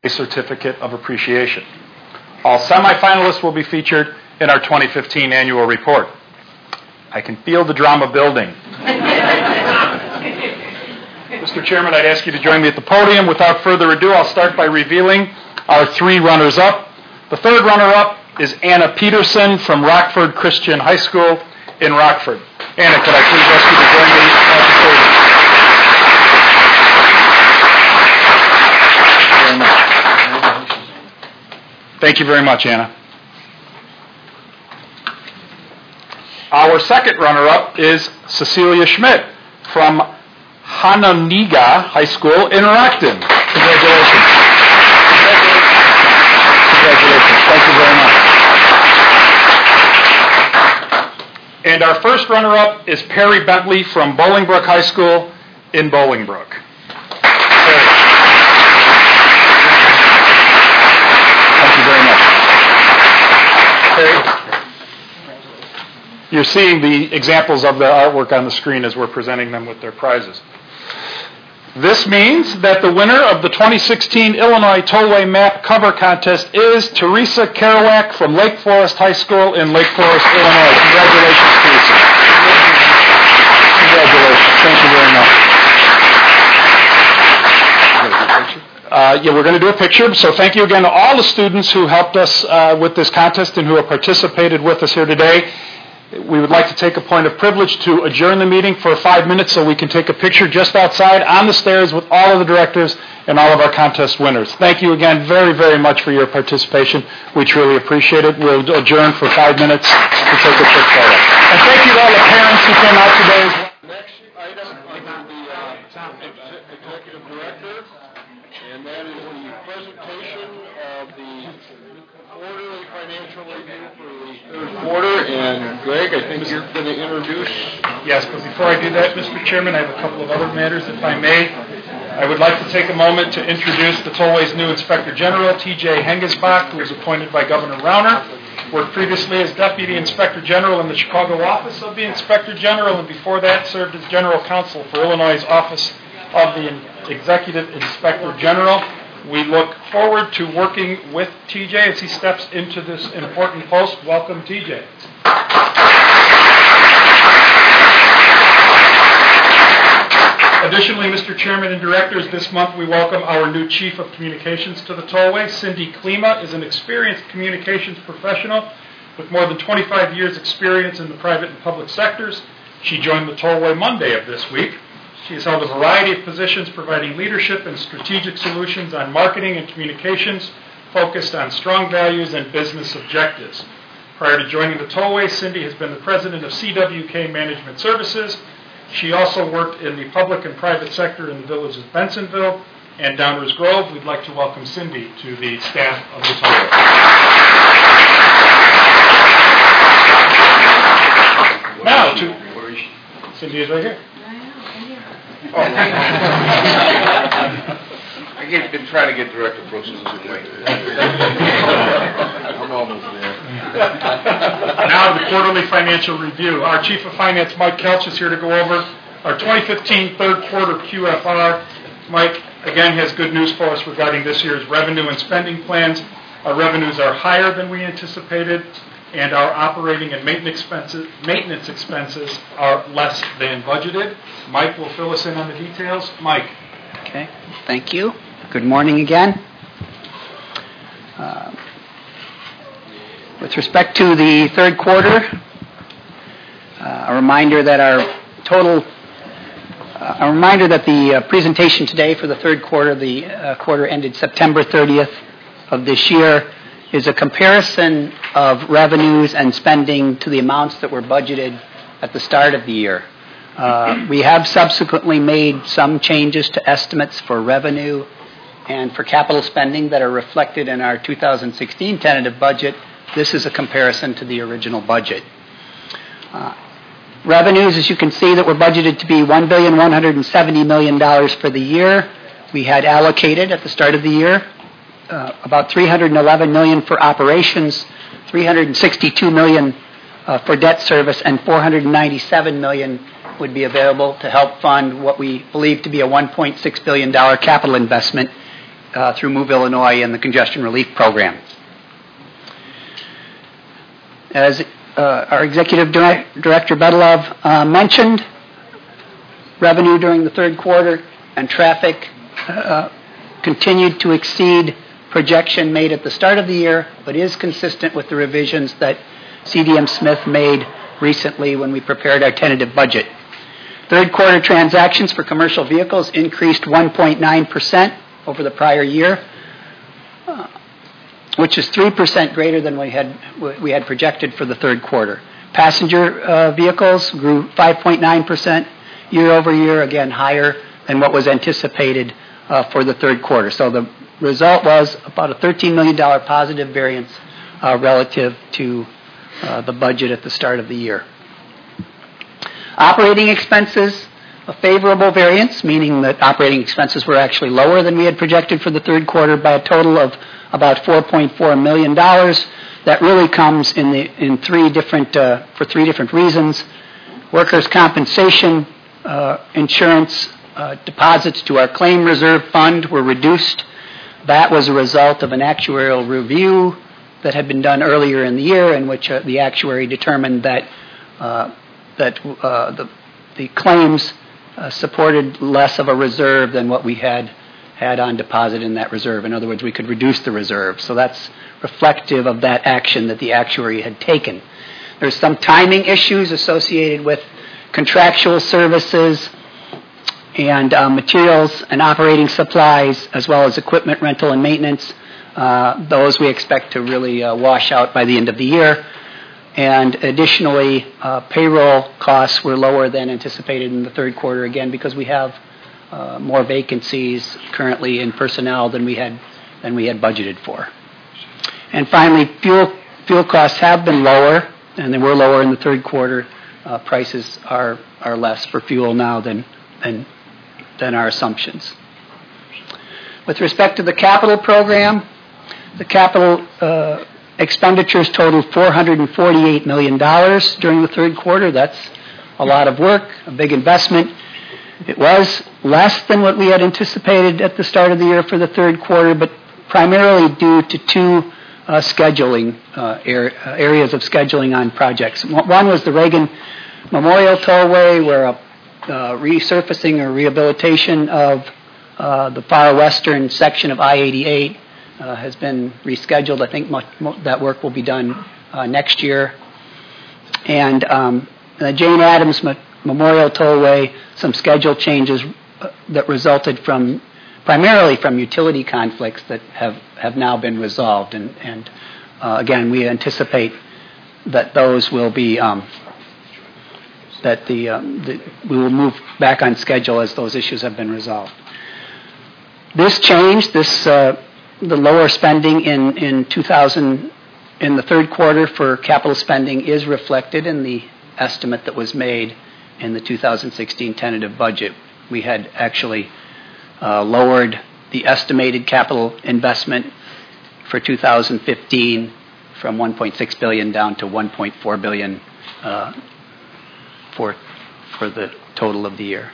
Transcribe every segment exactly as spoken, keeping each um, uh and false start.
a certificate of appreciation. All semifinalists will be featured in our twenty fifteen annual report. I can feel the drama building. Mister Chairman, I'd ask you to join me at the podium. Without further ado, I'll start by revealing our three runners-up. The third runner-up is Anna Peterson from Rockford Christian High School in Rockford. Anna, could I please ask you to join me at the podium? Thank you very much, Anna. Our second runner-up is Cecilia Schmidt from Hananiga High School in Rockton. Congratulations. Congratulations. Thank you very much. And our first runner-up is Perry Bentley from Bolingbrook High School in Bolingbrook. Perry. Thank you very much. Perry. You're seeing the examples of the artwork on the screen as we're presenting them with their prizes. This means that the winner of the twenty sixteen Illinois Tollway Map Cover Contest is Teresa Kerouac from Lake Forest High School in Lake Forest, Illinois. Congratulations, Teresa. Congratulations. Thank you very much. Uh, yeah, we're going to do a picture. So thank you again to all the students who helped us uh, with this contest and who have participated with us here today. We would like to take a point of privilege to adjourn the meeting for five minutes so we can take a picture just outside on the stairs with all of the directors and all of our contest winners. Thank you again very, very much for your participation. We truly appreciate it. We'll adjourn for five minutes to take a quick photo. And thank you to all the parents who came out today as well. Next item under the uh, executive director, and that is the presentation of the quarterly financial review for the third quarter. And Greg, I think you're going to introduce. Yes, but before I do that, Mister Chairman, I have a couple of other matters, if I may. I would like to take a moment to introduce the Tollway's new Inspector General, T J Hengesbach, who was appointed by Governor Rauner. Worked previously as Deputy Inspector General in the Chicago office of the Inspector General, and before that served as General Counsel for Illinois' Office of the Executive Inspector General. We look forward to working with T J as he steps into this important post. Welcome, T J. Additionally, Mister Chairman and Directors, this month we welcome our new Chief of Communications to the Tollway. Cindy Klima is an experienced communications professional with more than twenty-five years' experience in the private and public sectors. She joined the Tollway Monday of this week. She has held a variety of positions providing leadership and strategic solutions on marketing and communications focused on strong values and business objectives. Prior to joining the Tollway, Cindy has been the president of C W K Management Services. She also worked in the public and private sector in the villages of Bensonville and Downers Grove. We'd like to welcome Cindy to the staff of the Tollway. Now to Cindy is right here. Oh. I've been trying to get Director Brooks this way. I'm almost there. Now the quarterly financial review. Our Chief of Finance, Mike Kelch, is here to go over our twenty fifteen third quarter Q F R. Mike, again, has good news for us regarding this year's revenue and spending plans. Our revenues are higher than we anticipated, and our operating and maintenance expenses, maintenance expenses are less than budgeted. Mike will fill us in on the details. Mike. Okay, thank you. Good morning again. Uh, with respect to the third quarter, uh, a reminder that our total, uh, a reminder that the uh, presentation today for the third quarter, the uh, quarter ended September thirtieth of this year, is a comparison of revenues and spending to the amounts that were budgeted at the start of the year. Uh, we have subsequently made some changes to estimates for revenue and for capital spending that are reflected in our two thousand sixteen tentative budget. This is a comparison to the original budget. Uh, revenues, as you can see, that were budgeted to be one billion one hundred seventy million dollars for the year. We had allocated at the start of the year uh, about three hundred eleven million dollars for operations, three hundred sixty-two million dollars uh, for debt service, and four hundred ninety-seven million dollars would be available to help fund what we believe to be a one point six billion dollars capital investment uh, through Move Illinois and the Congestion Relief Program. As uh, our Executive Dir- Director Bedalov uh, mentioned, revenue during the third quarter and traffic uh, continued to exceed projection made at the start of the year, but is consistent with the revisions that C D M Smith made recently when we prepared our tentative budget. Third quarter transactions for commercial vehicles increased one point nine percent over the prior year, uh, which is three percent greater than we had we had projected for the third quarter. Passenger uh, vehicles grew five point nine percent year over year, again higher than what was anticipated uh, for the third quarter. So the result was about a thirteen million dollars positive variance uh, relative to uh, the budget at the start of the year. Operating expenses, a favorable variance, meaning that operating expenses were actually lower than we had projected for the third quarter by a total of about four point four million dollars. That really comes in the in three different uh, for three different reasons. Workers' compensation, uh, insurance uh, deposits to our claim reserve fund were reduced. That was a result of an actuarial review that had been done earlier in the year, in which uh, the actuary determined that uh, that uh, the the claims uh, supported less of a reserve than what we had had on deposit in that reserve. In other words, we could reduce the reserve. So that's reflective of that action that the actuary had taken. There's some timing issues associated with contractual services and uh, materials and operating supplies, as well as equipment rental and maintenance. Uh, those we expect to really uh, wash out by the end of the year. And additionally, uh, payroll costs were lower than anticipated in the third quarter, again, because we have uh, more vacancies currently in personnel than we had than we had budgeted for. And finally, fuel fuel costs have been lower, and they were lower in the third quarter. Uh, prices are are less for fuel now than than than our assumptions. With respect to the capital program, the capital uh, expenditures totaled four hundred forty-eight million dollars during the third quarter. That's a lot of work, a big investment. It was less than what we had anticipated at the start of the year for the third quarter, but primarily due to two uh, scheduling uh, er- areas of scheduling on projects. One was the Reagan Memorial Tollway, where a uh, resurfacing or rehabilitation of uh, the far western section of I eighty-eight uh, has been rescheduled. I think mo- mo- that work will be done uh, next year. And um, the Jane Addams Me- Memorial Tollway, some schedule changes uh, that resulted from primarily from utility conflicts that have, have now been resolved. And, and uh, again, we anticipate that those will be um, that the, um, the we will move back on schedule as those issues have been resolved. This change, this uh, the lower spending in in two thousand in the third quarter for capital spending is reflected in the estimate that was made in the two thousand sixteen tentative budget. We had actually uh, lowered the estimated capital investment for two thousand fifteen from one point six billion dollars down to one point four billion dollars uh, for for the total of the year.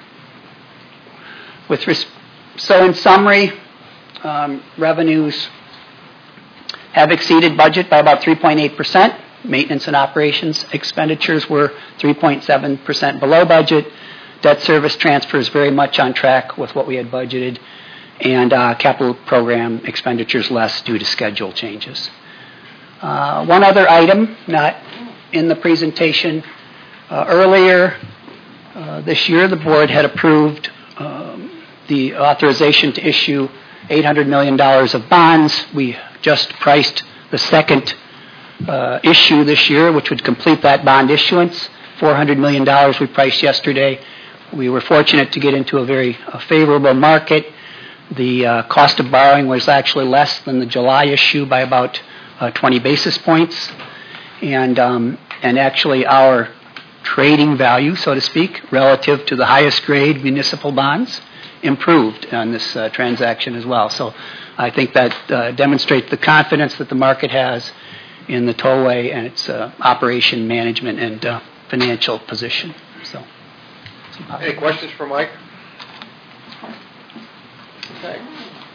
With res- so in summary, um, revenues have exceeded budget by about three point eight percent. Maintenance and operations expenditures were three point seven percent below budget. Debt service transfers very much on track with what we had budgeted. And uh, capital program expenditures less due to schedule changes. Uh, one other item not in the presentation. Uh, earlier uh, this year, the board had approved um, the authorization to issue eight hundred million dollars of bonds. We just priced the second uh, issue this year, which would complete that bond issuance. four hundred million dollars we priced yesterday. We were fortunate to get into a very uh, favorable market. The uh, cost of borrowing was actually less than the July issue by about uh, twenty basis points. And, um, and actually our trading value, so to speak, relative to the highest grade municipal bonds improved on this uh, transaction as well. So I think that uh, demonstrates the confidence that the market has in the tollway and its uh, operation, management, and uh, financial position. So, any questions for Mike? Okay.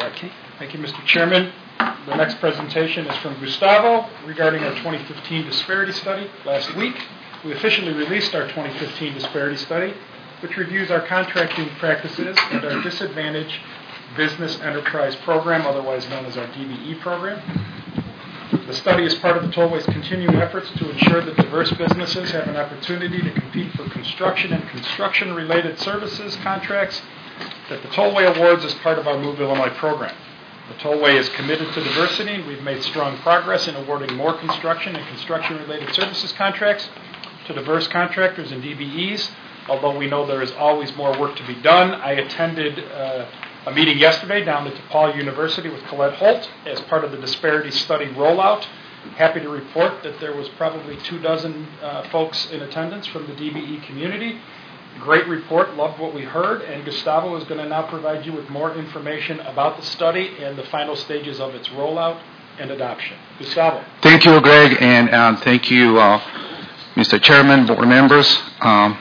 Okay. Thank you, Mister Chairman. The next presentation is from Gustavo regarding our twenty fifteen disparity study. Last week, we officially released our twenty fifteen disparity study, which reviews our contracting practices and our disadvantaged business enterprise program, otherwise known as our D B E program. The study is part of the Tollway's continuing efforts to ensure that diverse businesses have an opportunity to compete for construction and construction-related services contracts that the Tollway awards as part of our Move Illinois program. The Tollway is committed to diversity. We've made strong progress in awarding more construction and construction-related services contracts to diverse contractors and D B Es, although we know there is always more work to be done. I attended uh, a meeting yesterday down at DePaul University with Colette Holt as part of the disparity study rollout. Happy to report that there was probably two dozen uh, folks in attendance from the D B E community. Great report, loved what we heard, and Gustavo is going to now provide you with more information about the study and the final stages of its rollout and adoption. Gustavo. Thank you, Greg, and um, thank you, uh, Mister Chairman, board members. Um,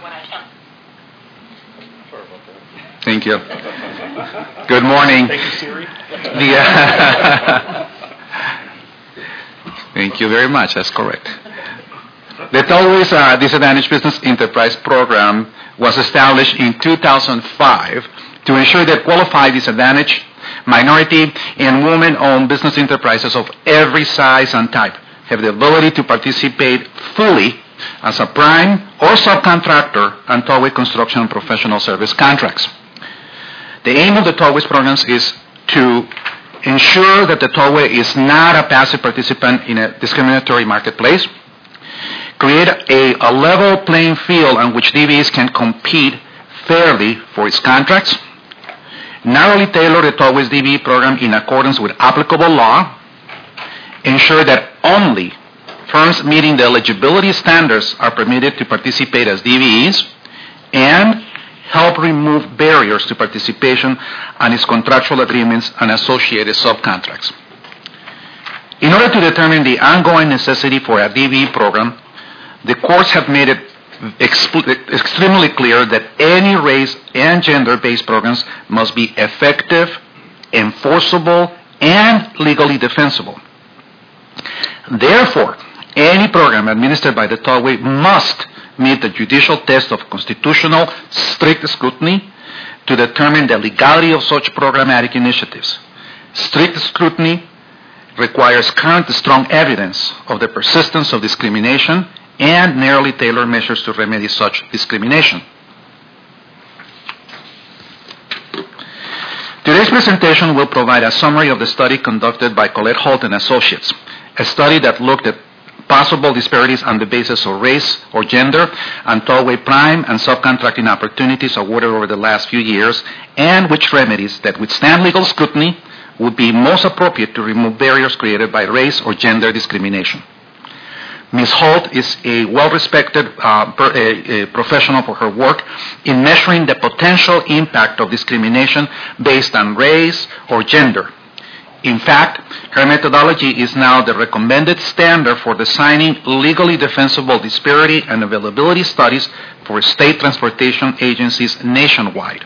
thank you. Good morning. Thank you, Siri. The, uh, thank you very much. That's correct. The Tollway's uh, Disadvantaged Business Enterprise Program was established in two thousand five to ensure that qualified disadvantaged, minority, and women-owned business enterprises of every size and type have the ability to participate fully as a prime or subcontractor on Tollway construction and professional service contracts. The aim of the Tollway's programs is to ensure that the Tollway is not a passive participant in a discriminatory marketplace, create a, a level playing field on which D B Es can compete fairly for its contracts, narrowly tailor the Tollway's D B E program in accordance with applicable law, ensure that only firms meeting the eligibility standards are permitted to participate as D B Es, and help remove barriers to participation on its contractual agreements and associated subcontracts. In order to determine the ongoing necessity for a D B E program, the courts have made it exp- extremely clear that any race and gender-based programs must be effective, enforceable, and legally defensible. Therefore, any program administered by the Tollway must meet the judicial test of constitutional strict scrutiny to determine the legality of such programmatic initiatives. Strict scrutiny requires current strong evidence of the persistence of discrimination and narrowly tailored measures to remedy such discrimination. Today's presentation will provide a summary of the study conducted by Colette Holt and Associates, a study that looked at possible disparities on the basis of race or gender on Tollway prime and subcontracting opportunities awarded over the last few years, and which remedies that withstand legal scrutiny would be most appropriate to remove barriers created by race or gender discrimination. Miz Holt is a well-respected uh, per, a, a professional for her work in measuring the potential impact of discrimination based on race or gender. In fact, her methodology is now the recommended standard for designing legally defensible disparity and availability studies for state transportation agencies nationwide.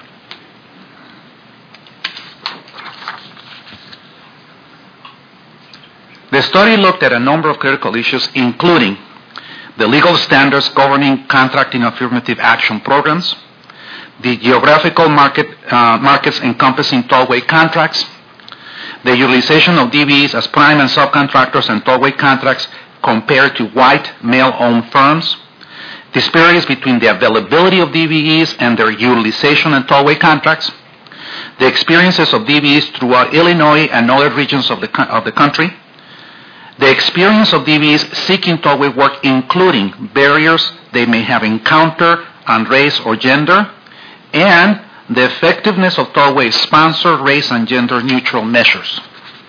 The study looked at a number of critical issues, including the legal standards governing contracting affirmative action programs, the geographical market, uh, markets encompassing Tollway contracts, the utilization of D B Es as prime and subcontractors and Tollway contracts compared to white male-owned firms, disparities between the availability of D B Es and their utilization in Tollway contracts, the experiences of D B Es throughout Illinois and other regions of the, of the country, the experience of D B Es seeking Tollway work, including barriers they may have encountered on race or gender, and the effectiveness of Tollway's sponsored race and gender neutral measures.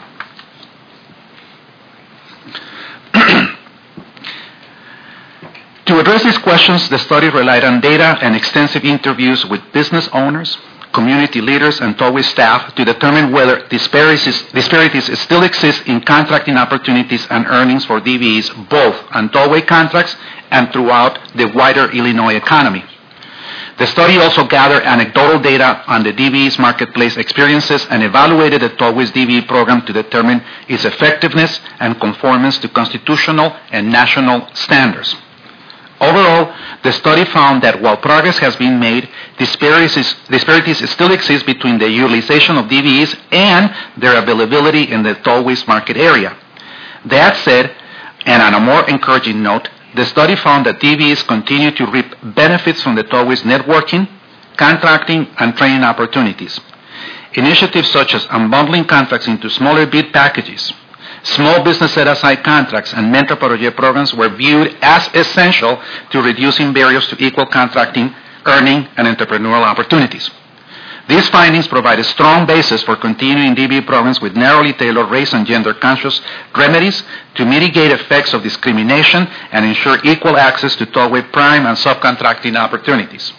To address these questions, the study relied on data and extensive interviews with business owners, community leaders, and Tollway staff to determine whether disparities, disparities still exist in contracting opportunities and earnings for D B Es, both on Tollway contracts and throughout the wider Illinois economy. The study also gathered anecdotal data on the D B E's marketplace experiences and evaluated the Tollways D B E program to determine its effectiveness and conformance to constitutional and national standards. Overall, the study found that while progress has been made, disparities, disparities still exist between the utilization of D B Es and their availability in the tollways market area. That said, and on a more encouraging note, the study found that D B Es continue to reap benefits from the tollways networking, contracting, and training opportunities. Initiatives such as unbundling contracts into smaller bid packages, small business set-aside contracts, and mentor project programs were viewed as essential to reducing barriers to equal contracting, earning, and entrepreneurial opportunities. These findings provide a strong basis for continuing D B E programs with narrowly tailored race and gender-conscious remedies to mitigate effects of discrimination and ensure equal access to tollway prime and subcontracting opportunities.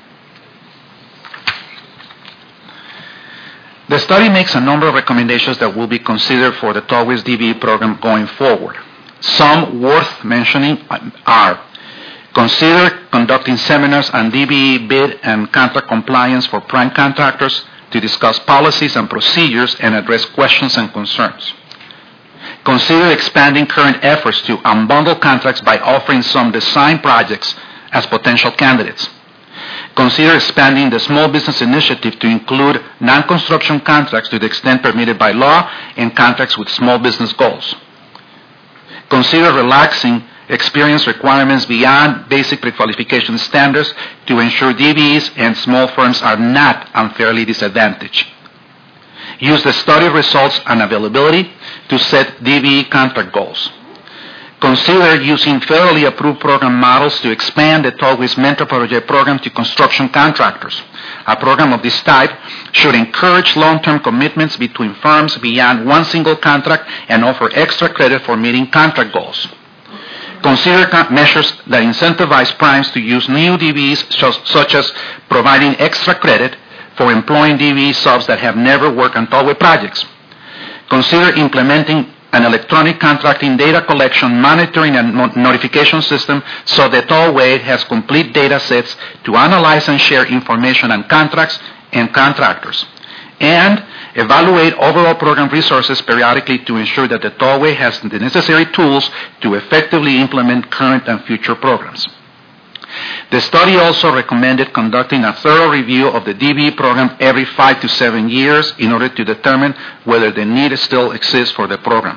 The study makes a number of recommendations that will be considered for the Tollways D B E program going forward. Some worth mentioning are: consider conducting seminars on D B E bid and contract compliance for prime contractors to discuss policies and procedures and address questions and concerns. Consider expanding current efforts to unbundle contracts by offering some design projects as potential candidates. Consider expanding the small business initiative to include non-construction contracts to the extent permitted by law and contracts with small business goals. Consider relaxing experience requirements beyond basic prequalification standards to ensure D B Es and small firms are not unfairly disadvantaged. Use the study results and availability to set D B E contract goals. Consider using federally approved program models to expand the Tollways Mentor Project program to construction contractors. A program of this type should encourage long-term commitments between firms beyond one single contract and offer extra credit for meeting contract goals. Consider measures that incentivize primes to use new D B Es, such as providing extra credit for employing D B E subs that have never worked on tollway projects. Consider implementing an electronic contracting data collection, monitoring, and notification system so that Tollway has complete data sets to analyze and share information on contracts and contractors. And evaluate overall program resources periodically to ensure that the Tollway has the necessary tools to effectively implement current and future programs. The study also recommended conducting a thorough review of the D B E program every five to seven years in order to determine whether the need still exists for the program.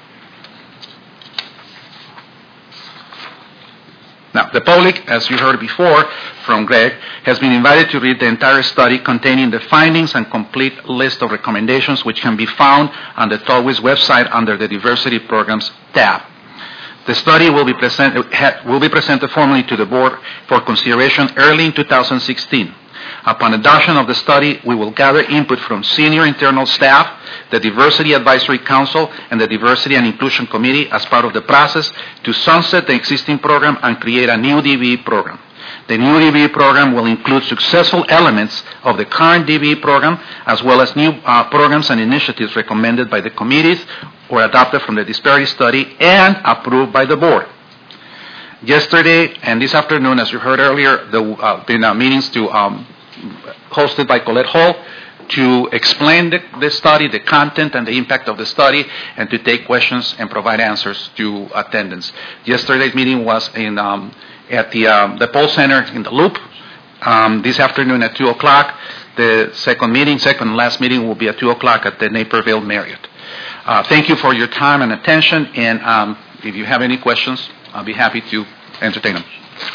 Now, the public, as you heard before from Greg, has been invited to read the entire study containing the findings and complete list of recommendations, which can be found on the Tollways website under the Diversity Programs tab. The study will be, present, will be presented formally to the board for consideration early in two thousand sixteen. Upon adoption of the study, we will gather input from senior internal staff, the Diversity Advisory Council, and the Diversity and Inclusion Committee as part of the process to sunset the existing program and create a new D B E program. The new D B E program will include successful elements of the current D B E program, as well as new uh, programs and initiatives recommended by the committees or adopted from the disparity study and approved by the board. Yesterday and this afternoon, as you heard earlier, there uh, been uh, meetings to um, hosted by Colette Hall to explain the, the study, the content and the impact of the study, and to take questions and provide answers to attendants. Yesterday's meeting was in um, at the um, the Poll Center in the Loop. Um, this afternoon at two o'clock, the second meeting, second and last meeting will be at two o'clock at the Naperville Marriott. Uh, thank you for your time and attention, and um, if you have any questions, I'll be happy to entertain them.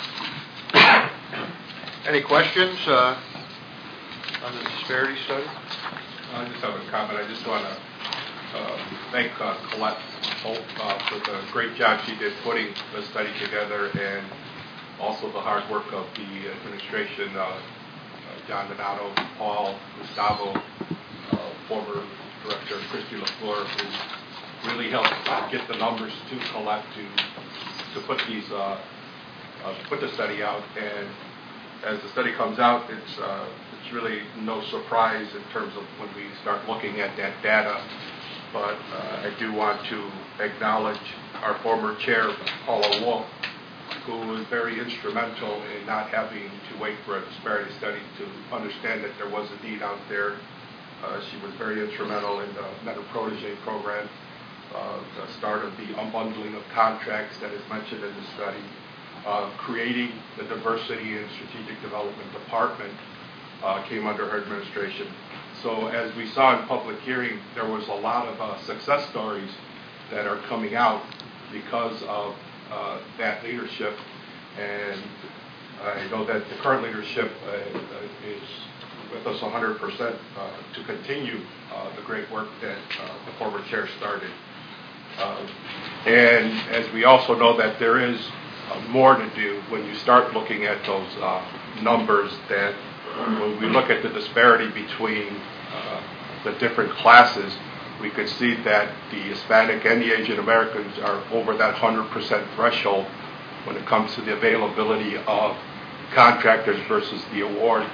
Any questions uh, on the disparity study? I just have a comment. I just want to uh, thank uh, Colette Holt uh, for the great job she did putting the study together, and also the hard work of the administration, uh, uh, John Donato, Paul, Gustavo, uh, former Director Christy LaFleur, who really helped uh, get the numbers to Colette to to put these uh, uh, put the study out. And as the study comes out, it's uh, it's really no surprise in terms of when we start looking at that data. But uh, I do want to acknowledge our former chair, Paula Wolf, who was very instrumental in not having to wait for a disparity study to understand that there was a need out there. Uh, she was very instrumental in the Meta-Protege program, uh, the start of the unbundling of contracts that is mentioned in the study, uh, creating the Diversity and Strategic Development Department uh, came under her administration. So as we saw in public hearing, there was a lot of uh, success stories that are coming out because of uh, that leadership. And I know that the current leadership uh, is with us one hundred percent uh, to continue uh, the great work that uh, the former chair started. Uh, and as we also know that there is uh, more to do when you start looking at those uh, numbers, that when we look at the disparity between uh, the different classes, we could see that the Hispanic and the Asian Americans are over that one hundred percent threshold when it comes to the availability of contractors versus the award.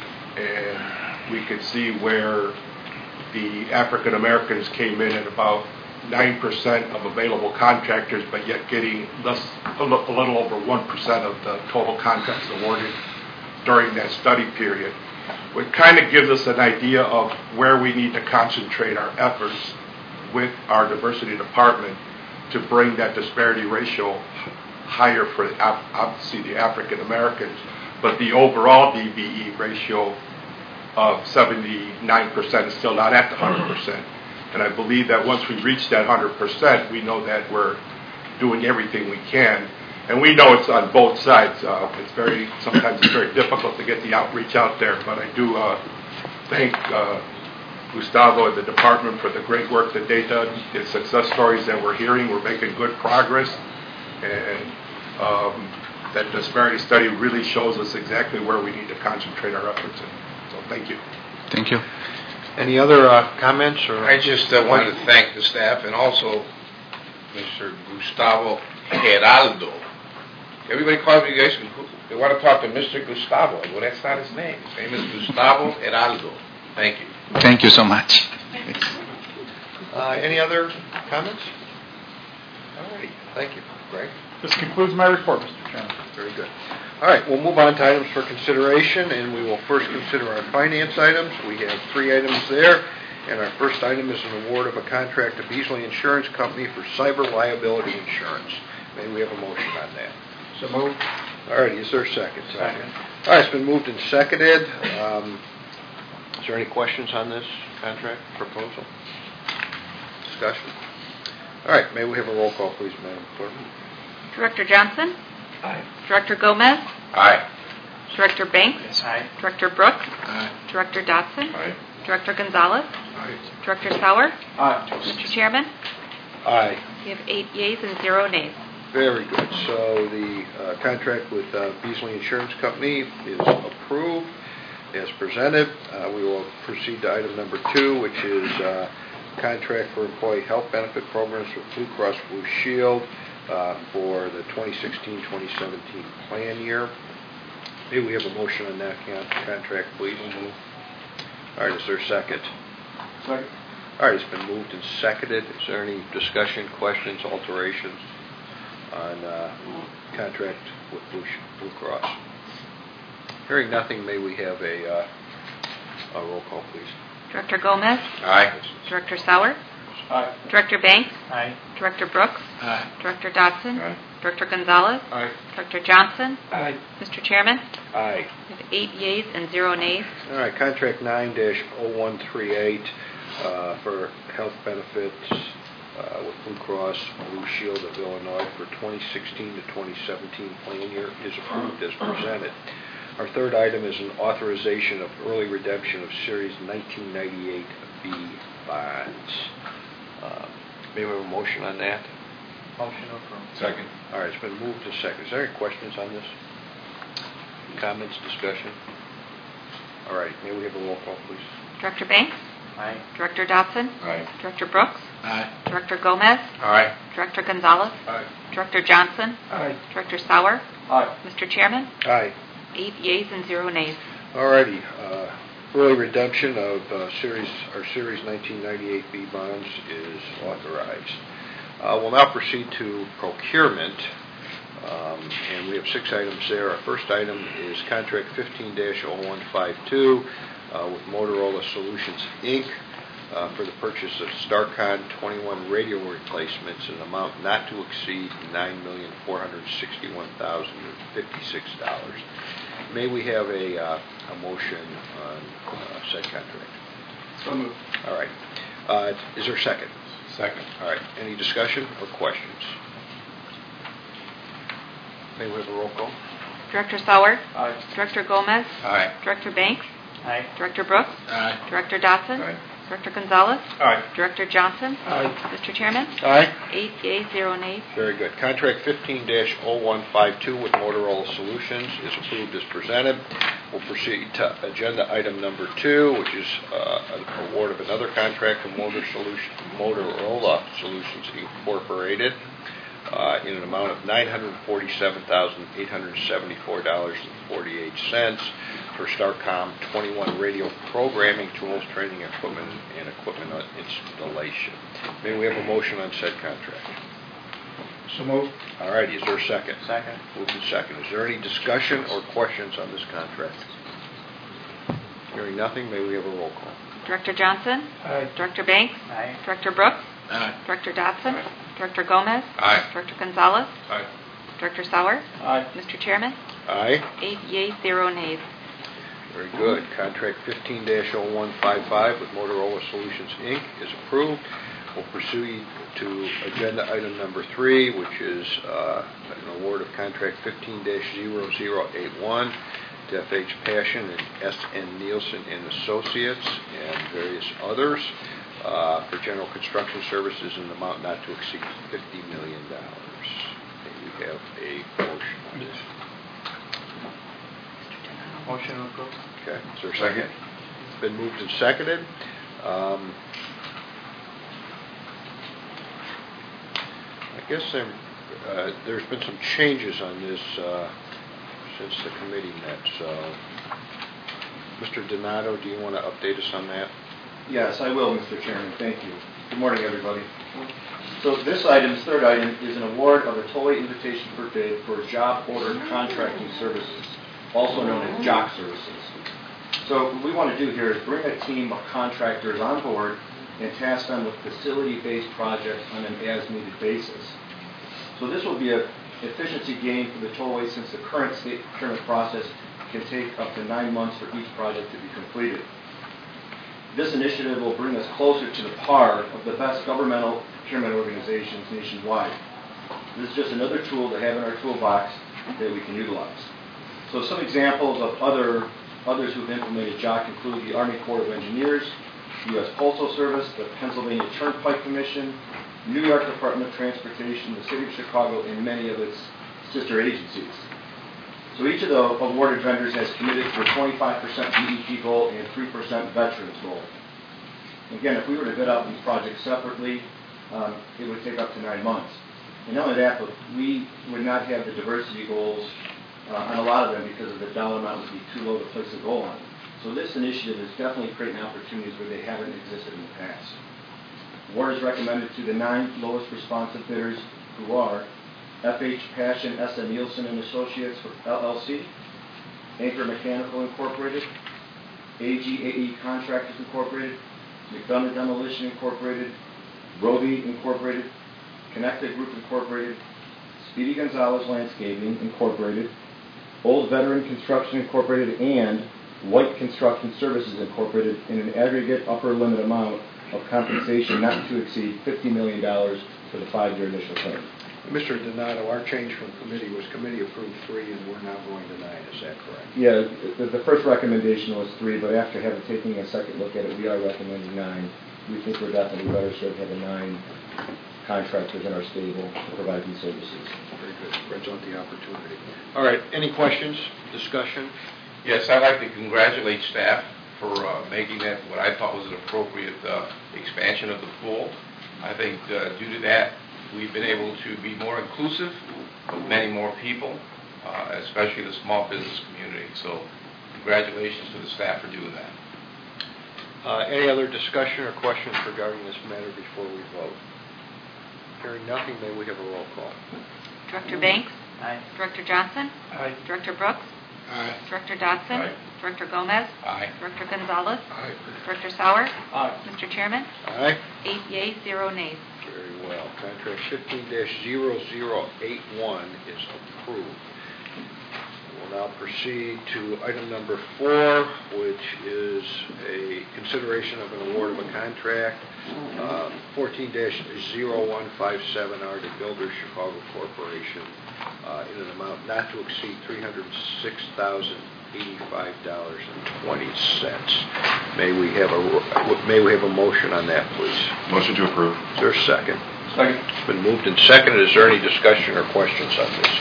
And we could see where the African Americans came in at about nine percent of available contractors, but yet getting less, a little over one percent of the total contracts awarded during that study period. Which kind of gives us an idea of where we need to concentrate our efforts with our diversity department to bring that disparity ratio higher for obviously the African Americans, but the overall D B E ratio of seventy-nine percent is still not at the one hundred percent. And I believe that once we reach that one hundred percent, we know that we're doing everything we can. And we know it's on both sides. Uh, it's very sometimes it's very difficult to get the outreach out there, but I do uh, thank uh, Gustavo and the department for the great work that they've done. The success stories that we're hearing, we're making good progress, and um, that disparity study really shows us exactly where we need to concentrate our efforts in. So thank you. Thank you. Any other uh, comments? Or I just uh, wanted to thank the staff and also Mister Gustavo Geraldo. Everybody calls me, guys, they want to talk to Mister Gustavo. Well, that's not his name. His name is Gustavo Geraldo. Thank you. Thank you so much. uh, any other comments? All righty. Thank you, Greg. This concludes my report, Mister Chairman. Very good. All right, we'll move on to items for consideration, and we will first consider our finance items. We have three items there, and our first item is an award of a contract to Beasley Insurance Company for cyber liability insurance. May we have a motion on that? So moved. All right, is there a second? Second. All right, it's been moved and seconded. Um, is there any questions on this contract proposal? Discussion? All right, may we have a roll call, please, Madam Clerk? Director Johnson? Aye. Director Gomez? Aye. Director Banks? Aye. Director Brooks? Aye. Director Dotson? Aye. Director Gonzalez? Aye. Director Sauer? Aye. Mister Chairman? Aye. We have eight yeas and zero nays. Very good. So the uh, contract with uh, Beasley Insurance Company is approved as presented. Uh, we will proceed to item number two, which is uh, contract for employee health benefit programs with Blue Cross Blue Shield uh, for the twenty sixteen twenty seventeen plan year. May we have a motion on that con- contract, please? All right, is there a second? Second. All right, it's been moved and seconded. Is there any discussion, questions, alterations on uh, contract with Blue, Blue Cross? Hearing nothing, may we have a, uh, a roll call, please? Director Gomez? Aye. Director Sauer? Aye. Director Banks? Aye. Director Brooks? Aye. Director Dotson? Aye. Director Gonzalez? Aye. Director Johnson? Aye. Mister Chairman? Aye. We have eight yeas and zero nays. All right, contract nine dash oh one three eight uh, for health benefits uh, with Blue Cross Blue Shield of Illinois for twenty sixteen to twenty seventeen plan year is approved as presented. Our third item is an authorization of early redemption of Series nineteen ninety-eight B bonds. Uh, may we have a motion on that? Motion approved. Second. All right, it's been moved to second. Is there any questions on this? Comments, discussion? All right, may we have a roll call, please? Director Banks? Aye. Director Dotson? Aye. Director Brooks? Aye. Director Gomez? Aye. Director Gonzalez? Aye. Director Johnson? Aye. Director Sauer? Aye. Mister Chairman? Aye. Eight yeas and zero nays. All righty. Uh, early redemption of uh, series our Series nineteen ninety-eight B bonds is authorized. Uh, we'll now proceed to procurement. Um, And we have six items there. Our first item is contract fifteen dash oh one five two uh, with Motorola Solutions, Incorporated, uh, for the purchase of Starcon twenty-one radio replacements in an amount not to exceed nine million four hundred sixty-one thousand fifty-six dollars. May we have a, uh, a motion on uh, said contract? So moved. All right. Uh, Is there a second? Second. All right. Any discussion or questions? May we have a roll call? Director Sauer, Aye. Director Gomez, Aye. Director Banks, Aye. Director Brooks, Aye. Director Dotson, Aye. Director Gonzalez, Aye. Director Johnson, Aye. Mister Chairman, Aye. eight yeas, zero nays. Very good. Contract fifteen dash oh one five two with Motorola Solutions is approved as presented. We'll proceed to agenda item number two, which is uh, an award of another contract from Motor Solution, Motorola Solutions Incorporated uh, in an amount of nine hundred forty-seven thousand eight hundred seventy-four dollars and forty-eight cents for Starcom twenty-one radio programming tools, training equipment, and equipment installation. May we have a motion on said contract? So moved. All right, is there a second? Second. Moved and second. Is there any discussion or questions on this contract? Hearing nothing, may we have a roll call? Director Johnson, Aye. Director Banks, Aye. Director Brooks, Aye. Director Dotson, Director Gomez, Aye. Director Gonzalez, Aye. Director Sauer, Aye. Mister Chairman, Aye. eight yeas, zero nays. Very good. Contract fifteen dash oh one five five with Motorola Solutions, Incorporated is approved. We'll proceed to agenda item number three, which is uh, an award of contract fifteen dash zero zero eight one to F H Passion and S N Nielsen and Associates and various others uh, for general construction services in an amount not to exceed fifty million dollars. May we have a motion on this? Motion approved. Okay, is there a second? It's been moved and seconded. Um, I guess there, uh, there's been some changes on this uh, since the committee met, so Mister Donato, do you want to update us on that? Yes, I will, Mister Chairman. Thank you. Good morning, everybody. So this item, this third item, is an award of a tollway invitation for bid for job order contracting services, also known as J O C services. So what we want to do here is bring a team of contractors on board and task them with facility-based projects on an as-needed basis. So this will be an efficiency gain for the tollway since the current state procurement process can take up to nine months for each project to be completed. This initiative will bring us closer to the par of the best governmental procurement organizations nationwide. This is just another tool to have in our toolbox that we can utilize. So some examples of other others who've implemented J O C include the Army Corps of Engineers, U S Postal Service, the Pennsylvania Turnpike Commission, New York Department of Transportation, the City of Chicago, and many of its sister agencies. So each of the awarded vendors has committed to a twenty-five percent D E P goal and three percent veterans goal. Again, if we were to bid out these projects separately, um, it would take up to nine months. And not only that, but we would not have the diversity goals uh, on a lot of them because of the dollar amount would be too low to place a goal on. So this initiative is definitely creating opportunities where they haven't existed in the past. Award is recommended to the nine lowest responsive bidders, who are F H Passion, S N Nielsen and Associates L L C, Anchor Mechanical Incorporated, A G A E Contractors Incorporated, McDonough Demolition Incorporated, Roby Incorporated, Connected Group Incorporated, Speedy Gonzalez Landscaping Incorporated, Old Veteran Construction Incorporated, and White Construction Services Incorporated in an aggregate upper limit amount of compensation not to exceed fifty million dollars for the five-year initial term. Mister Donato, our change from committee was committee approved three, and we're now going to nine. Is that correct? Yeah, the, the first recommendation was three, but after having taking a second look at it, we are recommending nine. We think we're definitely better served having nine contractors in our stable to provide these services. Very good. Spreads out the opportunity. All right. Any questions? Discussion? Yes, I'd like to congratulate staff for uh, making that what I thought was an appropriate uh, expansion of the pool. I think uh, due to that, we've been able to be more inclusive of many more people, uh, especially the small business community. So congratulations to the staff for doing that. Uh, any other discussion or questions regarding this matter before we vote? Hearing nothing, may we have a roll call? Director Banks, Aye. Director Johnson? Aye. Director Brooks? Aye. Director Dodson? Aye. Director Gomez? Aye. Director Gonzalez? Aye. Director Sauer? Aye. Mister Chairman? Aye. Eight yeas, zero nays. Very well. Contract fifteen dash zero zero eight one is approved. We'll now proceed to item number four, which is a consideration of an award of a contract, uh, fourteen dash zero one five seven R to Builders Chicago Corporation, uh, in an amount not to exceed three hundred six thousand eighty-five dollars and twenty cents. May we have a, may we have a motion on that, please? Motion to approve. Is there a second? Second. It's been moved and seconded. Is there any discussion or questions on this?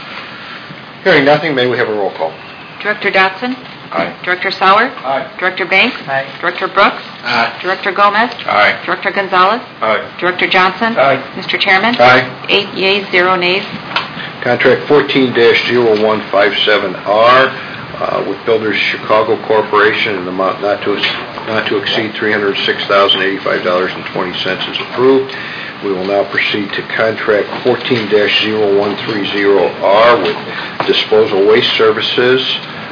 Hearing nothing, may we have a roll call? Director Dodson? Aye. Director Sauer? Aye. Director Banks? Aye. Director Brooks? Aye. Director Gomez? Aye. Director Gonzalez? Aye. Director Johnson? Aye. Mister Chairman? Aye. Eight yeas, zero nays. Contract fourteen dash zero one five seven R uh, with Builders Chicago Corporation in an amount not to not to exceed three hundred six thousand eighty-five dollars and twenty cents is approved. We will now proceed to contract fourteen dash zero one three zero R with Disposal Waste Services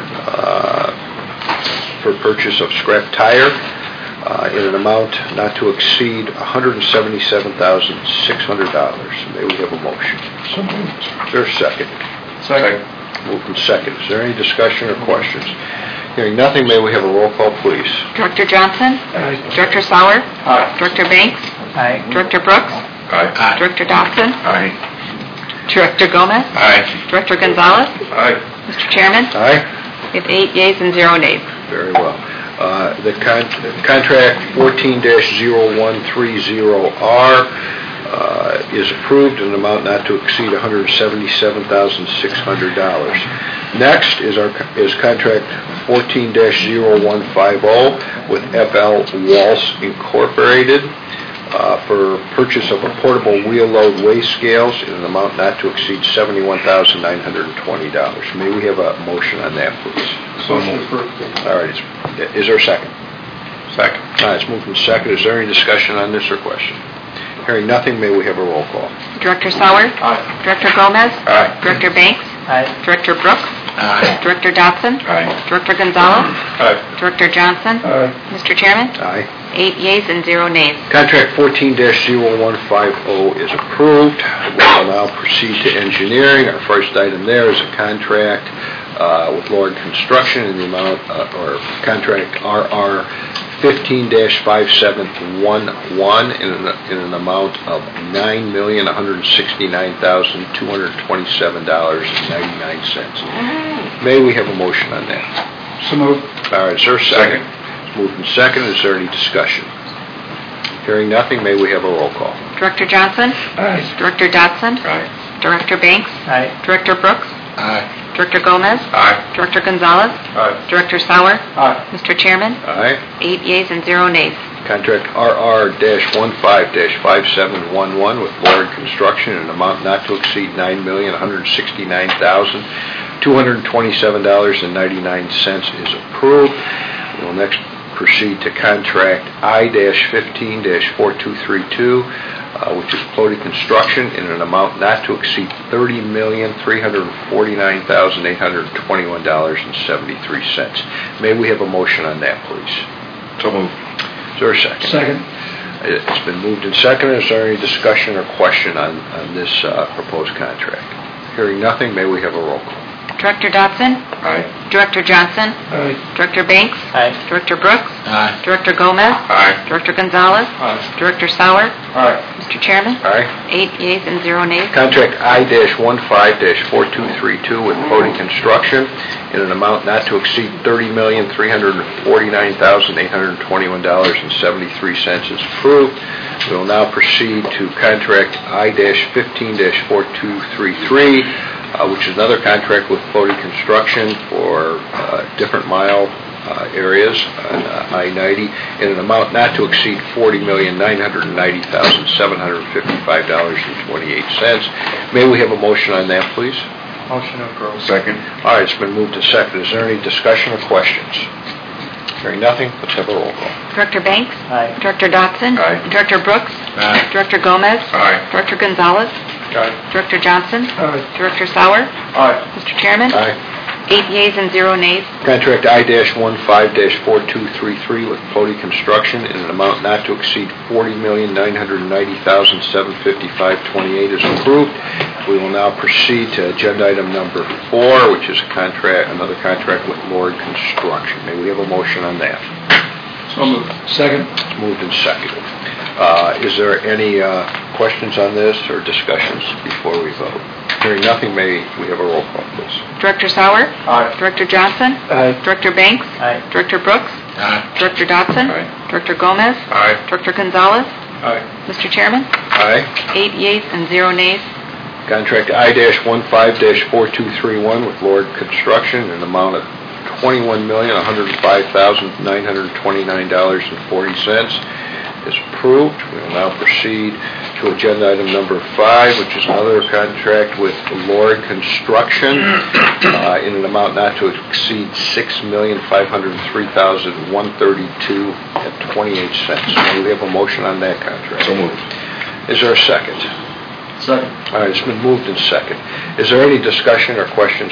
uh, for purchase of scrap tire uh, in an amount not to exceed one hundred seventy-seven thousand six hundred dollars. May we have a motion? So moved. Is there a second? Second. Moved and second. Is there any discussion or questions? Hearing nothing, may we have a roll call, please? Director Johnson? Aye. Director Sauer? Aye. Director Banks? Aye. Director Brooks? Aye. Director Dodson? Aye. Director Gomez? Aye. Director Gonzalez? Aye. Mister Chairman? Aye. We have eight yeas and zero nays. Very well. Uh, The con- contract fourteen dash zero one three zero R uh, is approved in an amount not to exceed one hundred seventy-seven thousand six hundred dollars. Next is our is contract fourteen dash zero one five zero with F L Walsh Incorporated uh, for purchase of a portable wheel load weigh scales in an amount not to exceed seventy-one thousand nine hundred twenty dollars. May we have a motion on that, please? Motion approved. All right, is, is there a second? Second. All right, it's moved and second. Is there any discussion on this or question? Hearing nothing, may we have a roll call? Director Sauer? Aye. Director Gomez? Aye. Director Banks? Aye. Director Brooks? Aye. Director Dodson? Aye. Director Gonzalez? Aye. Director Johnson? Aye. Mister Chairman? Aye. Eight yeas and zero nays. Contract fourteen dash zero one five zero is approved. We will now proceed to engineering. Our first item there is a contract uh, with Lord Construction in the amount, uh, or contract R R fifteen dash five seven one one in an, in an amount of nine million one hundred sixty-nine thousand two hundred twenty-seven dollars and ninety-nine cents. May we have a motion on that? So moved. All right, is there a second? It's moved and second. Is there any discussion? Hearing nothing, may we have a roll call? Director Johnson? Aye. Director Dodson? Aye. Director Banks? Aye. Director Brooks? Aye. Director Gomez? Aye. Director Gonzalez? Aye. Director Sauer? Aye. Mister Chairman? Aye. Eight yeas and zero nays. Contract R R fifteen dash five seven one one with Lord Construction in an amount not to exceed nine million one hundred sixty-nine thousand two hundred twenty-seven dollars and ninety-nine cents is approved. We will next proceed to contract I fifteen dash four two three two, uh, which is Plody Construction in an amount not to exceed thirty million three hundred forty-nine thousand eight hundred twenty-one dollars and seventy-three cents. May we have a motion on that, please? So moved. Is there a second? Second. It's been moved and seconded. Is there any discussion or question on, on this uh, proposed contract? Hearing nothing, may we have a roll call? Director Dodson? Aye. Director Johnson? Aye. Director Banks? Aye. Director Brooks? Aye. Director Gomez? Aye. Director Gonzalez? Aye. Director Sauer? Aye. Mister Chairman? Aye. Eight yeas and zero nays. Contract I fifteen dash four two three two with Plody Construction in an amount not to exceed thirty million three hundred forty-nine thousand eight hundred twenty-one dollars and seventy-three cents is approved. We will now proceed to contract I fifteen dash four two three three, uh, which is another contract with Plody Construction for uh, different mile uh, areas on uh, I ninety in an amount not to exceed forty million nine hundred ninety thousand seven hundred fifty-five dollars and twenty-eight cents. May we have a motion on that, please? Motion approved. Second. All right, it's been moved to second. Is there any discussion or questions? Hearing nothing, let's have a roll call. Director Banks? Aye. Director Dodson? Aye. Director Brooks? Aye. Director Gomez? Aye. Director Gonzalez? Aye. Director Johnson. Aye. Director Sauer. Aye. Mister Chairman. Aye. Eight yeas and zero nays. Contract I one five four two three three with Pody Construction in an amount not to exceed forty million nine hundred ninety thousand seven hundred fifty-five dollars and twenty-eight cents is approved. We will now proceed to agenda item number four, which is a contract, another contract with Lord Construction. May we have a motion on that? So moved. Second. It's moved and seconded. Uh, is there any uh, questions on this or discussions before we vote? Hearing nothing, may we have a roll call, please? Director Sauer. Aye. Director Johnson. Aye. Director Banks. Aye. Director Brooks. Aye. Director Dotson. Aye. Director Gomez. Aye. Director Gonzalez. Aye. Mister Chairman. Aye. Eight yeas and zero nays. Contract I one five four two three one with Lord Construction in an amount of twenty-one million one hundred five thousand nine hundred twenty-nine dollars and forty cents is approved. We will now proceed to agenda item number five, which is another contract with Lord Construction uh, in an amount not to exceed six million five hundred three thousand one hundred thirty-two dollars and twenty-eight cents. May we have a motion on that contract? So moved. Is there a second? Second. All right, it's been moved and second. Is there any discussion or questions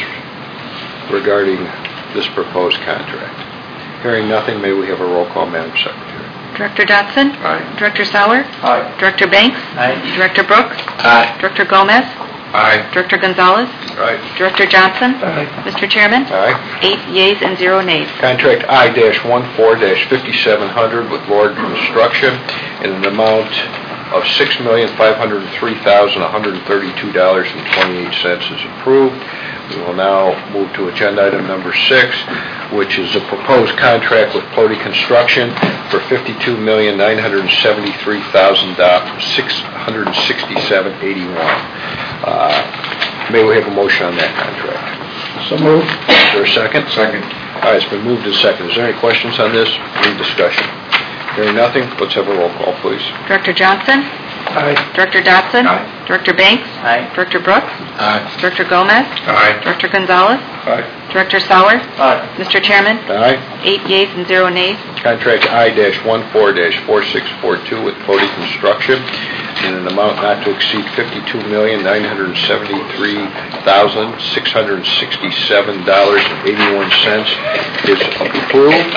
regarding this proposed contract? Hearing nothing, may we have a roll call, Madam Secretary? Director Dotson. Aye. Director Sauer. Aye. Director Banks. Aye. Director Brooks. Aye. Director Gomez. Aye. Director Gonzalez. Aye. Director Johnson. Aye. Mister Chairman. Aye. Eight yeas and zero nays. Contract I one four fifty-seven hundred with Lord Construction in an amount of six million five hundred three thousand one hundred thirty-two dollars and twenty-eight cents is approved. We will now move to agenda item number six, which is a proposed contract with Pody Construction for fifty-two million nine hundred seventy-three thousand six hundred sixty-seven dollars and eighty-one cents. Uh, may we have a motion on that contract? So moved. Is there a second? Second. All right, it's been moved and seconded. Is there any questions on this? Any discussion? Hearing nothing, let's have a roll call, please. Director Johnson. Aye. Director Dotson. Aye. Director Banks. Aye. Director Brooks. Aye. Director Gomez. Aye. Director Gonzalez. Aye. Director Sauer. Aye. Mister Chairman. Aye. Eight yeas and zero nays. Contract I one four four six four two with Pody Construction in an amount not to exceed fifty-two million nine hundred seventy-three thousand six hundred sixty-seven dollars and eighty-one cents is approved.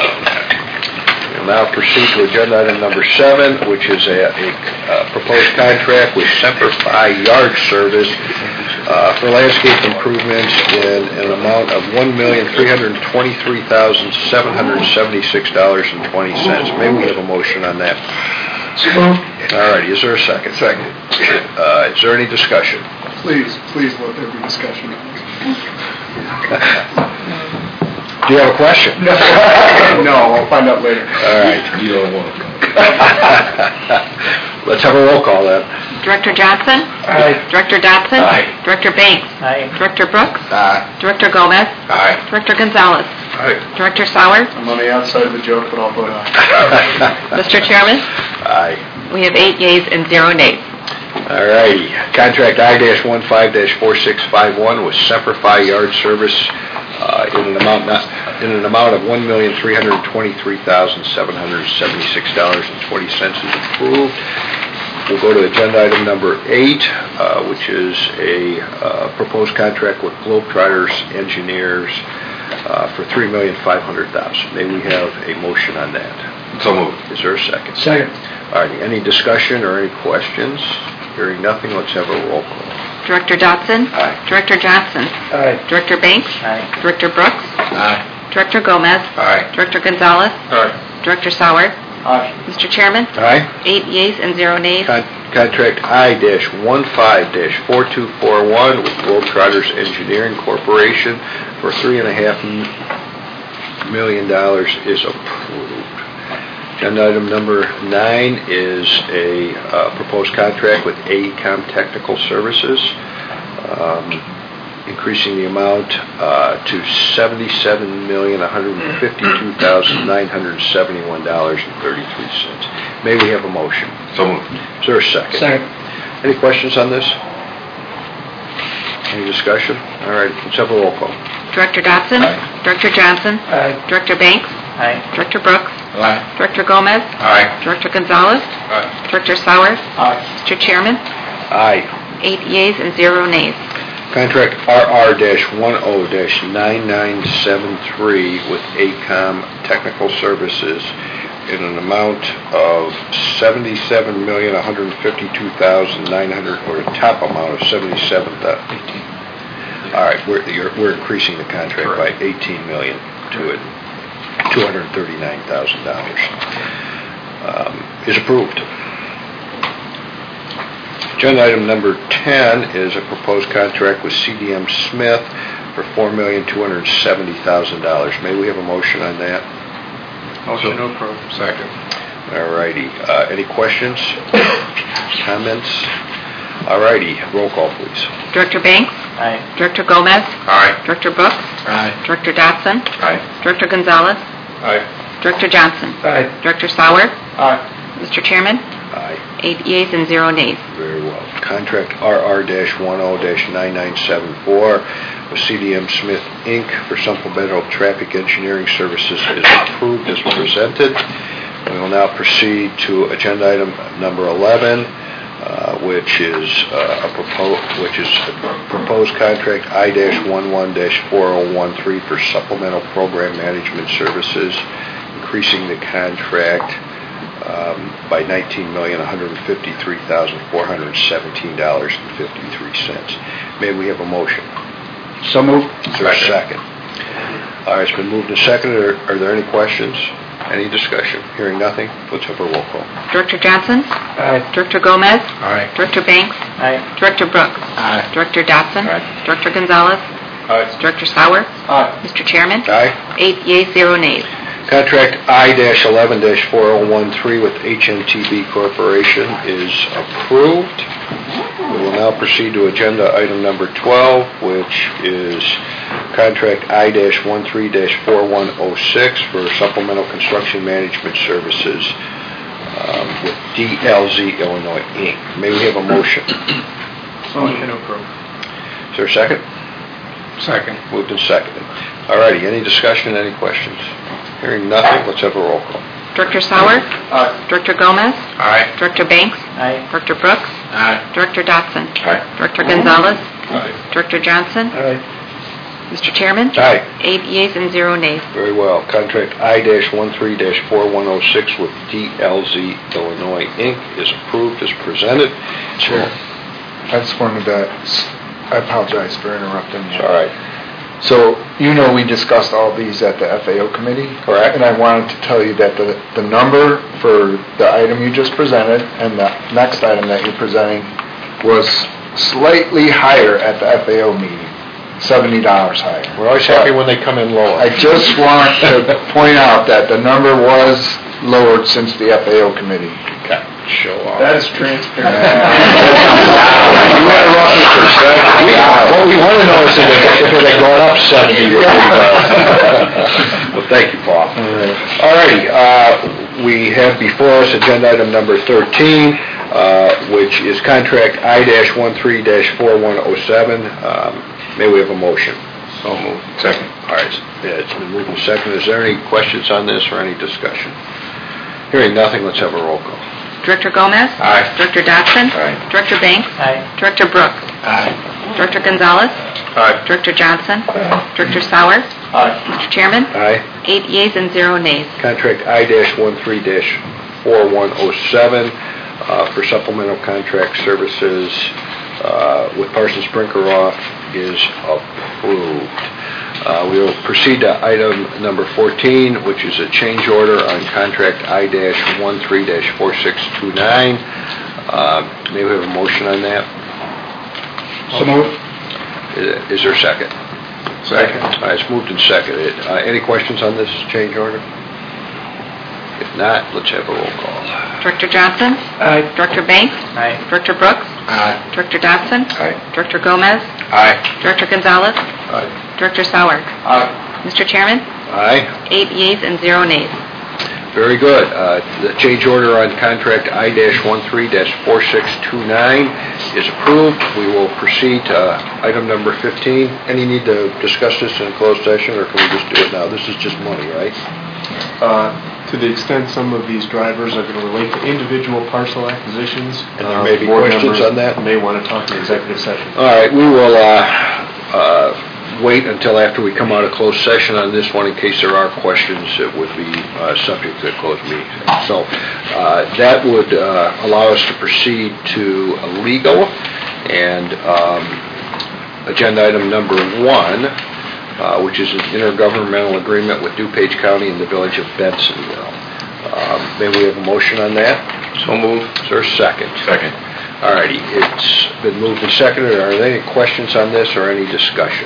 We'll now proceed to agenda item number seven, which is a, a, a proposed contract with Semper Fi Yard Service uh, for landscape improvements in an amount of one million three hundred twenty-three thousand seven hundred seventy-six dollars and twenty cents. May we have a motion on that? All righty, is there a second? Second. Uh, is there any discussion? Please, please let there be discussion on this. Do you have a question? No, I'll find out later. All right. You don't want to. Let's have a roll call then. Director Johnson. Aye. Director Dotson. Aye. Director Banks. Aye. Director Brooks. Aye. Director Gomez. Aye. Director Gonzalez. Aye. Director Sauer. I'm on the outside of the joke, but I'll vote aye. Mister Chairman. Aye. We have eight yeas and zero nays. All righty. Contract I one five four six five one with Semper Fi Yard Service uh, in an amount not, in an amount of one million three hundred twenty-three thousand seven hundred seventy-six dollars and twenty cents is approved. We'll go to agenda item number eight, uh, which is a uh, proposed contract with Globetrotters Engineers uh, for three million five hundred thousand dollars. May we have a motion on that? So moved. Is there a second? Second. All right, any discussion or any questions? Hearing nothing, let's have a roll call. Director Dotson. Aye. Director Johnson. Aye. Director Banks. Aye. Director Brooks. Aye. Director Gomez. Aye. Director Gonzalez. Aye. Director Sauer. Aye. Mister Chairman. Aye. Eight yeas and zero nays. Con- Contract I one five four two four one with Globetrotters Engineering Corporation for three and a half million dollars is approved. Agenda item number nine is a uh, proposed contract with AECOM Technical Services, um, increasing the amount uh, to seventy-seven million one hundred fifty-two thousand nine hundred seventy-one dollars and thirty-three cents. May we have a motion? So moved. Is there a second? Second. Any questions on this? Any discussion? All right, let's have a roll call. Director Dotson. Aye. Director Johnson. Aye. Director Banks. Aye. Director Brooks. Aye. Director Gomez. Aye. Director Gonzalez. Aye. Director Sauer. Aye. Mister Chairman. Aye. Eight yeas and zero nays. Contract R R ten nine nine seven three with ACOM Technical Services in an amount of seventy-seven million one hundred fifty-two thousand nine hundred, or a top amount of seventy-seven thousand. All right, we're, you're, we're increasing the contract by eighteen million to it, two hundred thirty-nine thousand dollars. Um, is approved. Agenda item number ten is a proposed contract with C D M Smith for four million two hundred seventy thousand dollars. May we have a motion on that? Motion to approve. Second. All righty. Uh, any questions? Comments? All righty. Roll call, please. Director Banks? Aye. Director Gomez? Aye. Director Brooks? Aye. Director Dotson? Aye. Director Gonzalez? Aye. Director Johnson? Aye. Director Sauer? Aye. Mister Chairman? Aye. Eight yeas and zero nays. Very well. Contract R R ten nine nine seven four with C D M Smith, Incorporated for supplemental traffic engineering services is approved as presented. We will now proceed to agenda item number eleven, uh, which is uh, a proposed, which is a proposed contract I eleven four oh one three for supplemental program management services, increasing the contract Um, by nineteen million one hundred fifty-three thousand four hundred seventeen dollars and fifty-three cents. May we have a motion? So moved. Is there a second? All right, it's been moved and seconded. Are, are there any questions? Any discussion? Hearing nothing, let's have a roll call. Director Johnson? Aye. Director Gomez? Aye. Director Banks? Aye. Director Brooks? Aye. Director Dotson? Aye. Director Gonzalez? Aye. Director Sauer? Aye. Mister Chairman? Aye. Eight yeas, zero nays. Contract I eleven four oh one three with H N T B Corporation is approved. We will now proceed to agenda item number twelve, which is contract I thirteen four one oh six for supplemental construction management services um, with D L Z Illinois, Incorporated. May we have a motion? Motion to approve. Is there a second? Second. Moved and seconded. All righty, any discussion, any questions? Hearing nothing, let's have a roll call. Director Sauer? Aye. Director Gomez? Aye. Director Banks? Aye. Director Brooks? Aye. Director Dotson? Aye. Director Gonzalez? Aye. Director Johnson? Aye. Mister Chairman? Aye. Eight yeas and zero nays. Very well. Contract I thirteen four one oh six with D L Z Illinois, Incorporated is approved as presented. Chair, I just wanted to, I apologize for interrupting you. It's all right. So, you know we discussed all these at the F A O committee. Correct. And I wanted to tell you that the, the number for the item you just presented and the next item that you're presenting was slightly higher at the F A O meeting, seventy dollars higher. We're always happy when they come in lower. I just want to point out that the number was lowered since the F A O committee. Okay. Show off. That is transparent. You interrupt me for a second. What we want to know is if it- if it had gone up seventy. Well, thank you, Paul. All righty, uh, we have before us agenda item number thirteen, uh, which is contract I thirteen four one oh seven. Um, May we have a motion? So moved. Second. All right, yeah, it's been moved and seconded. Is there any questions on this or any discussion? Hearing nothing, let's have a roll call. Director Gomez? Aye. Director Dotson? Aye. Director Banks? Aye. Director Brooks? Aye. Director Gonzalez? Aye. Director Johnson? Director Sauer? Aye. Mister Chairman? Aye. Eight yeas and zero nays. Contract I thirteen four one oh seven uh, for supplemental contract services uh, with Parsons Brinkeroff is approved. Uh, we will proceed to item number fourteen, which is a change order on contract I thirteen four six two nine. Uh, may we have a motion on that? So moved. Is, is there a second? Second. All right, it's moved and seconded. Uh, any questions on this change order? If not, let's have a roll call. Director Johnson? Aye. Director Banks? Aye. Director Brooks? Aye. Director Dotson? Aye. Director Gomez? Aye. Director Gonzalez? Aye. Director Sauer? Aye. Mister Chairman? Aye. Eight yeas and zero nays. Very good. Uh, the change order on contract I thirteen four six two nine is approved. We will proceed to item number fifteen. Any need to discuss this in closed session, or can we just do it now? This is just money, right? Uh, to the extent some of these drivers are going to relate to individual parcel acquisitions. And there may be board questions members on that? May want to talk in executive session. All right, we will uh, uh, wait until after we come out of closed session on this one in case there are questions that would be uh, subject to a closed meeting. So uh, that would uh, allow us to proceed to legal and um, agenda item number one, uh, which is an intergovernmental agreement with DuPage County and the Village of Bensonville. Um, may we have a motion on that? So moved. Is there a second? Second. All righty. It's been moved and seconded. Are there any questions on this or any discussion?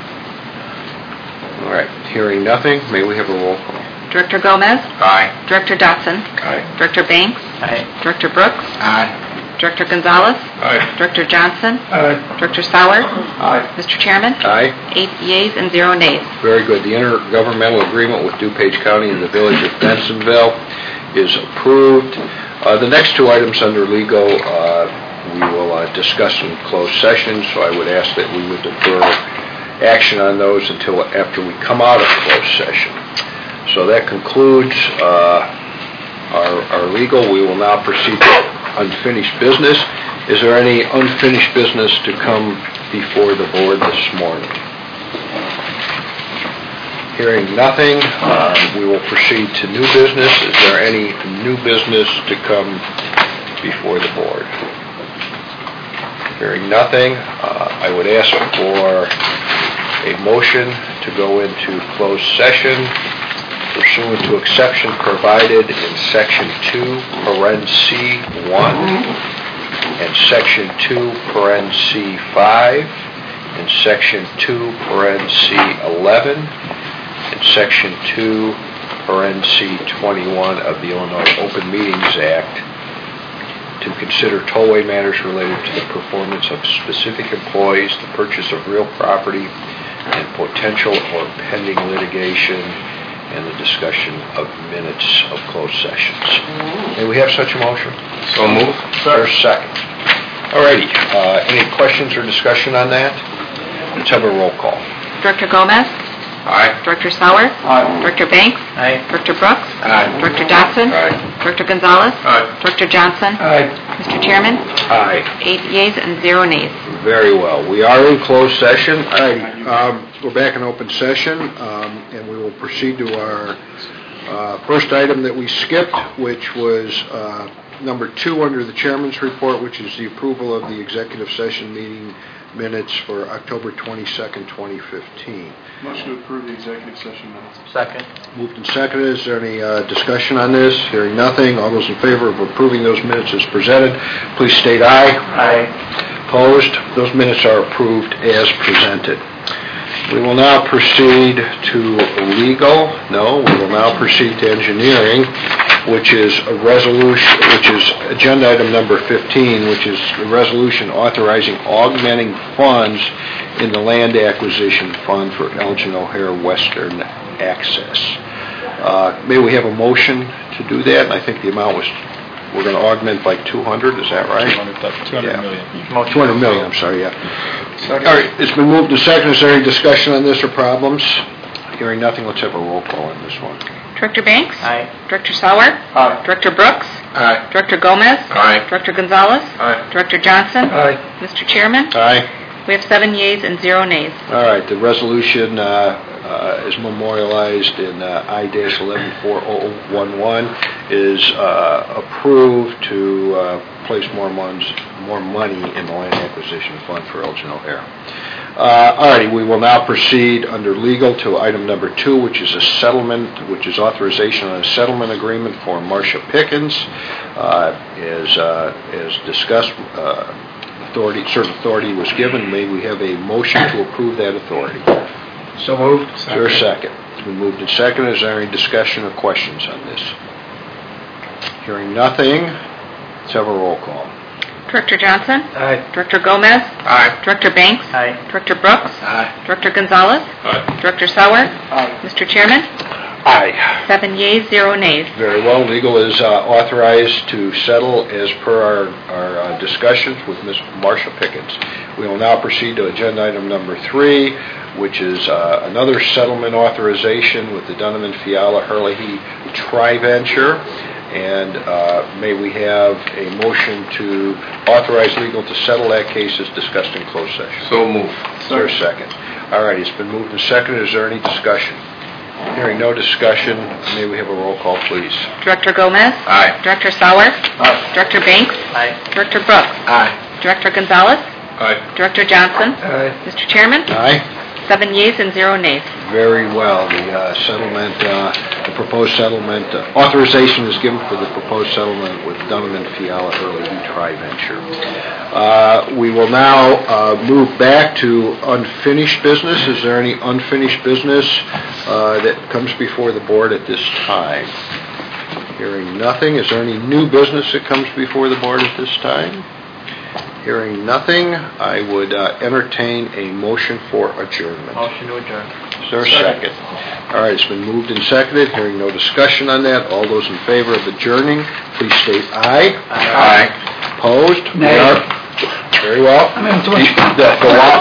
All right. Hearing nothing, may we have a roll call? Director Gomez? Aye. Director Dotson? Aye. Director Banks? Aye. Director Brooks? Aye. Director Gonzalez? Aye. Director Johnson? Aye. Director Sauer? Aye. Mister Chairman? Aye. Eight yeas and zero nays. Very good. The intergovernmental agreement with DuPage County and the Village of Bensonville is approved. Uh, the next two items under legal uh, we will uh, discuss in closed session, so I would ask that we would defer action on those until after we come out of closed session. So that concludes uh, our, our legal. We will now proceed to unfinished business. Is there any unfinished business to come before the board this morning? Hearing nothing, uh, we will proceed to new business. Is there any new business to come before the board? Hearing nothing, uh, I would ask for a motion to go into closed session pursuant to exception provided in section two, paren C one, and section two, paren C five, and section two, paren C eleven, and section two, paren C twenty-one of the Illinois Open Meetings Act to consider tollway matters related to the performance of specific employees, the purchase of real property, and potential or pending litigation, and the discussion of minutes of closed sessions. May we have such a motion? So moved. There's second. All righty. Uh, any questions or discussion on that? Let's have a roll call. Director Gomez? Aye. Director Sauer? Aye. Director Banks? Aye. Director Brooks? Aye. Director Dotson? Aye. Director Gonzalez? Aye. Director Johnson? Aye. Mister Chairman? Aye. Eight yeas and zero nays. Very well. We are in closed session. All righty. Um, we're back in open session, um, and we will proceed to our uh, first item that we skipped, which was uh, number two under the chairman's report, which is the approval of the executive session meeting minutes for October twenty-second, twenty fifteen. Motion to approve the executive session minutes. Second. Moved and seconded. Is there any uh, discussion on this? Hearing nothing. All those in favor of approving those minutes as presented, please state aye. Aye. Opposed? Those minutes are approved as presented. We will now proceed to legal. No, we will now proceed to engineering, which is a resolution, which is agenda item number fifteen, which is a resolution authorizing augmenting funds in the land acquisition fund for Elgin O'Hare Western Access. Uh, may we have a motion to do that? And I think the amount was, we're going to augment by two hundred, is that right? two hundred Yeah. million. two hundred million, I'm sorry, yeah. All right, it's been moved to second. Is there any discussion on this or problems? Hearing nothing, let's have a roll call on this one. Director Banks? Aye. Director Sauer? Aye. Director Brooks? Aye. Director Gomez? Aye. Director Gonzalez? Aye. Director Johnson? Aye. Mister Chairman? Aye. We have seven yeas and zero nays. All right, the resolution uh, uh, is memorialized in uh, I eleven four oh oh one one, is uh, approved to uh, place more, mon- more money in the land acquisition fund for Elgin O'Hare. Uh, all righty, we will now proceed under legal to item number two, which is a settlement, which is authorization on a settlement agreement for Marcia Pickens. Uh, as, uh, as discussed, uh, authority, certain authority was given. May we have a motion to approve that authority? So moved. Is there a second? It's been moved and seconded. Is there any discussion or questions on this? Hearing nothing, let's have a roll call. Director Johnson? Aye. Director Gomez? Aye. Director Banks? Aye. Director Brooks? Aye. Director Gonzalez? Aye. Director Sauer? Aye. Mister Chairman? Aye. Seven yeas, zero nays. Very well. Legal is uh, authorized to settle as per our, our uh, discussions with Miz Marsha Pickens. We will now proceed to agenda item number three, which is uh, another settlement authorization with the Donovan Fiala Herlihy Tri-Venture. And uh, may we have a motion to authorize legal to settle that case as discussed in closed session? So moved. Is there a second? All right, it's been moved and seconded. Is there any discussion? Hearing no discussion, may we have a roll call, please? Director Gomez? Aye. Director Sauer? Director Banks? Aye. Director Brooks? Aye. Director Gonzalez? Aye. Director Johnson? Aye. Mister Chairman? Aye. Seven yeas and zero nays. Very well. The uh, settlement, uh, the proposed settlement, uh, authorization is given for the proposed settlement with Donovan Fiala Herlihy Tri-Venture. Uh, we will now uh, move back to unfinished business. Is there any unfinished business uh, that comes before the board at this time? Hearing nothing. Is there any new business that comes before the board at this time? Hearing nothing, I would uh, entertain a motion for adjournment. Motion to adjourn. Is there a second? All right, it's been moved and seconded. Hearing no discussion on that. All those in favor of adjourning, please state aye. Aye. Opposed? Nay. We are- Very well. I'm in too much. The- the law-